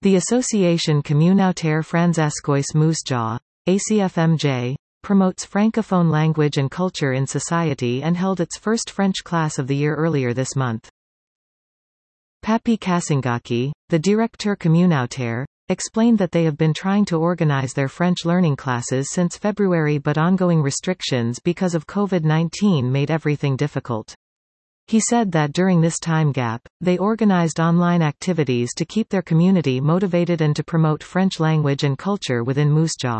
The Association Communautaire Française Moussejaw, ACFMJ, promotes Francophone language and culture in society and held its first French class of the year earlier this month. Papy Kasingaki, the directeur communautaire, explained that they have been trying to organize their French learning classes since February, but ongoing restrictions because of COVID-19 made everything difficult. He said that during this time gap, they organized online activities to keep their community motivated and to promote French language and culture within Moussejaw.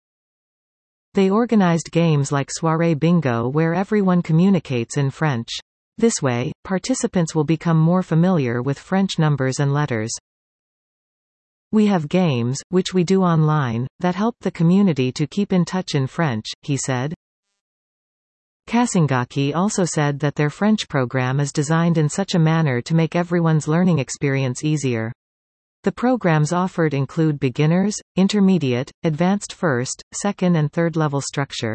They organized games like Soirée Bingo where everyone communicates in French. This way, participants will become more familiar with French numbers and letters. We have games, which we do online, that help the community to keep in touch in French, he said. Kasingaki also said that their French program is designed in such a manner to make everyone's learning experience easier. The programs offered include beginners, intermediate, advanced first, second and third level structure.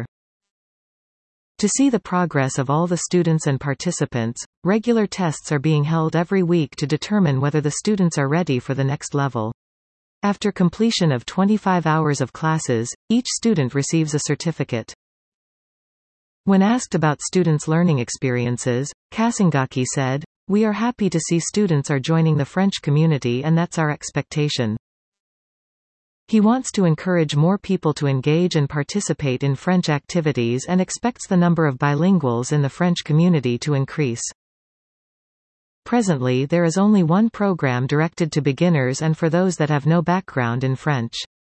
To see the progress of all the students and participants, regular tests are being held every week to determine whether the students are ready for the next level. After completion of 25 hours of classes, each student receives a certificate. When asked about students' learning experiences, Kasingaki said, "We are happy to see students are joining the French community and that's our expectation." He wants to encourage more people to engage and participate in French activities and expects the number of bilinguals in the French community to increase. Presently there is only one program directed to beginners and for those that have no background in French.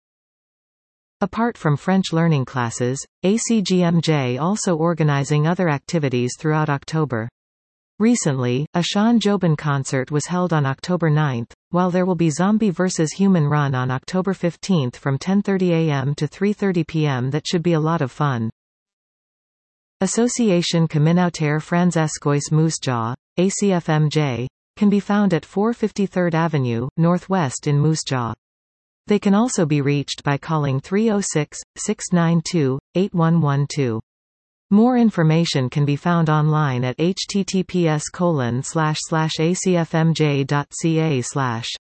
Apart from French learning classes, ACGMJ also organizing other activities throughout October. Recently, a Sean Jobin concert was held on October 9, while there will be Zombie vs. Human Run on October 15 from 10:30 a.m. to 3:30 p.m. That should be a lot of fun. Association Communautaire Française Moussejaw, ACFMJ, can be found at 453rd Avenue, Northwest in Moussejaw. They can also be reached by calling 306-692-8112. More information can be found online at https://acfmj.ca/.